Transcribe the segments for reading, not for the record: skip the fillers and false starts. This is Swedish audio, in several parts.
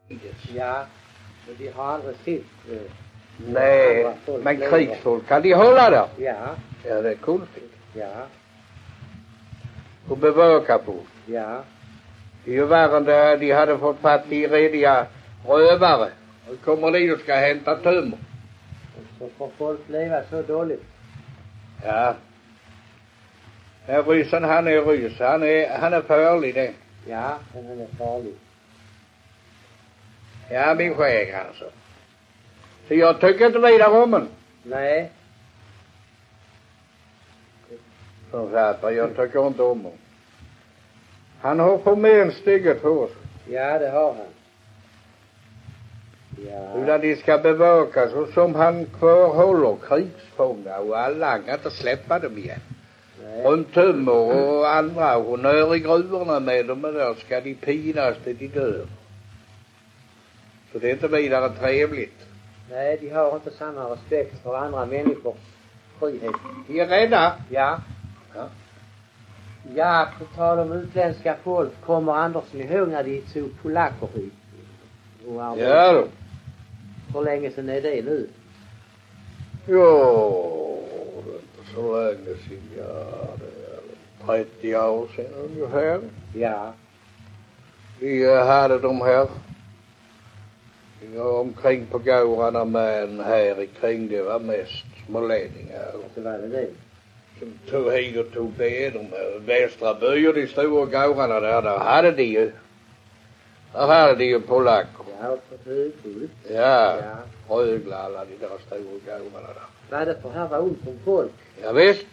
Ja, men de har aldrig sett. Nej, men krigsfolk kan de hålla där? Ja. Ja, det är konstigt. Ja. Och bevaka på. Ja. Det är ju värre än det de hade fått fatt i rediga rövare. Och kommer de och ska hämta tömmer. Så får folk leva så dåligt. Ja. Men ryssen, han är ryss. Han är farlig det. Ja, men han är farlig. Ja, min skäg alltså. Så jag tycker inte vidare om den. Nej. Som sagt, jag tycker inte om honom. Han har förment stycket på oss. Ja, det har han. Ja. Utan de ska bevakas och som han kvarhåller krigsfångar och alla, han kan inte släppa dem igen. Runt tömmer och andra och nör i gruvorna med dem och där ska de pinas till de dör. Så det är inte vidare trevligt. Nej, de har inte samma respekt för andra människors frihet. De är rädda. Ja. Ja. Ja, på tal om utländska folk, kommer Andersson ihåg när de tog polacker hit? Ja då. Hur länge sedan är det nu? Jo, det är inte så länge sedan. Ja, det är 30 år sedan ungefär. Ja. Vi hade de här. Vi var omkring på gårdarna med en här kring. Det var mest smålänningar. Så var det. Som tog hit och tog det. De västra byar, de stora gårdarna där hade de ju. Där hade de ju polacker. Ja, på Högbull. Ja. Rögla alla de där stora gårdarna där. Vad är det för här var ont om folk? Ja, visst.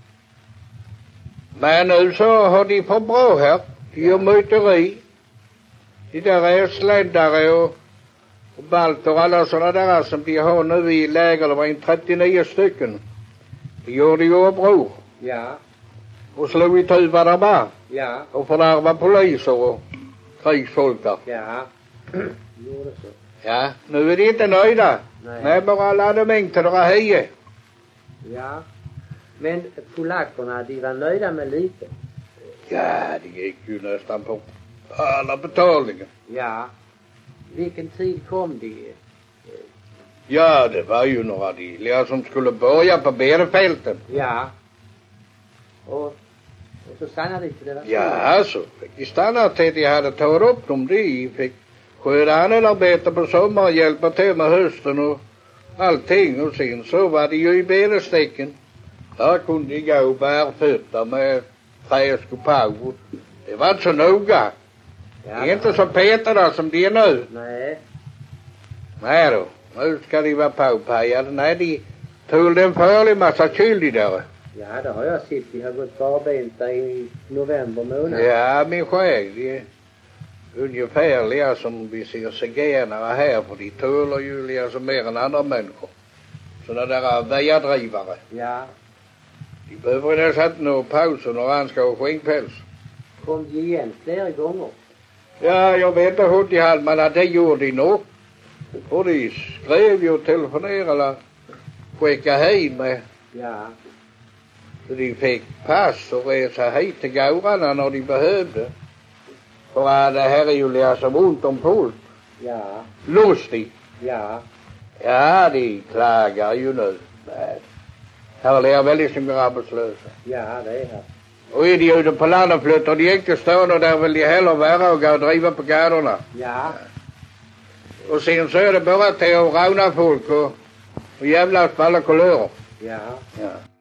Men nu så har de för bra här. De gör myteri. De där är sländare och balter och alla sådana där som de har nu i läger. Det var en 39 stycken. De gjorde ju uppror. Ja. Och slog i tu vad de var. Ja. Och fördärva poliser och krigsfolk där. Ja. Gjorde så. Ja, nu är de inte nöjda. Nej, bara lade mängd till några heje. Ja. Men polackerna, de var nöjda med lite. Ja, det gick ju nästan på alla betalningar. Ja. Vilken tid kom de? Ja, det var ju några diliga som skulle börja på Berefälten. Ja. Och så stannade de till det, va? Ja, så fick de stanna till de hade tagit upp dem. De fick sköta handarbete på sommaren, hjälpa till med hösten och allting. Och sen så var det ju i Berestecken. Där kunde de gå bärfötter med träsk och pau. Det var inte så noga. Ja, det är inte så petarna som de är nu. Nej. Nej då. Nu ska de vara påpajade. Nej, de tog en farlig massa kyl där. Ja, det har jag sett. De har gått barbenta i november månad. Ja, min skäg. De är ungefärliga som vi ser zigenare här. För de tålar ju liksom mer än andra människor. Sådana där väjadrivare. Ja. De behöver nästan inte nå paus och några andra och skinkpäls. Kom de igen flera gånger? Ja, jag vet inte hur de hade, men det gjorde de nog. Och de skrev ju och telefonerade. Skicka hem med. Ja. Så de fick pass och resa hit till gårdarna när de behövde. För att det här är ju liksom ont om folk. Ja. Lustigt. Ja. Ja, de klagar ju nu. Nej. Här är väldigt som arbetslösa. Ja, det är här. Och är de ute på landet flyttar de inte stående där vill de heller vara och gå och driva på gatorna. Ja. Och sen så är det bara till att råna folk och jävlas på alla kulörer. Ja. Ja.